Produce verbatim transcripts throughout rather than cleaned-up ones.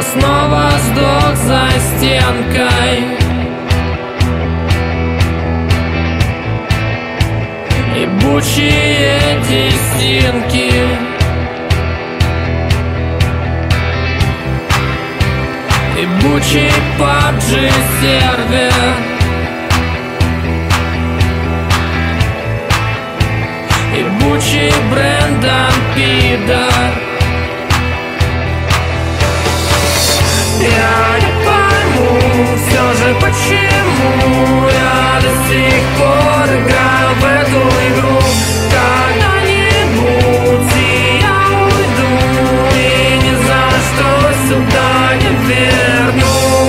снова сдох за стенкой. Ебучие десятинки. Ебучий пабджи сервер. Ебучий Брэндон пидор. Я не пойму все же, почему я до сих пор играю в эту игру. Когда-нибудь и я уйду, и ни за что сюда не вернусь.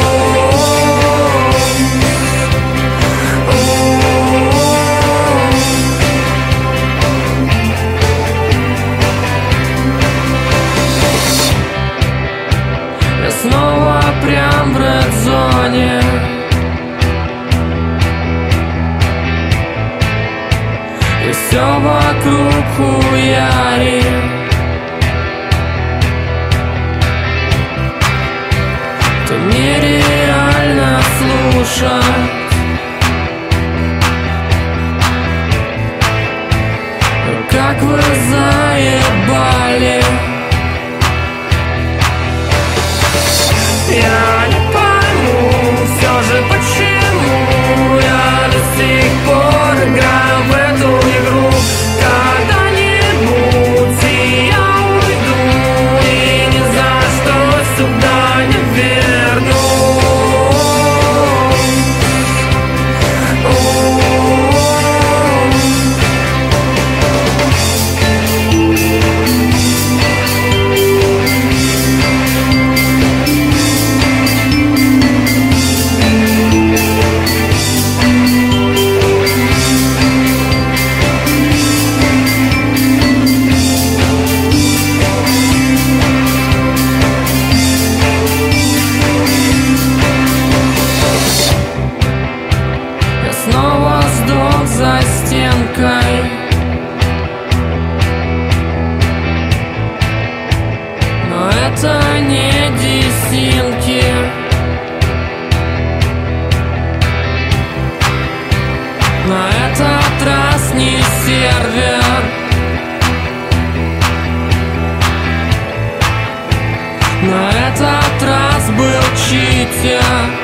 Я снова прям в ред-зоне. И все вокруг хуярит. Это нереально слушать. Но как вы заебали. Я не пойму все же, почему я до сих пор играю в эту игру. Когда-нибудь и я уйду, и ни за что сюда не вернусь. Снова сдох за стенкой. Но это не десятинки. На этот раз не сервер. На этот раз был читер.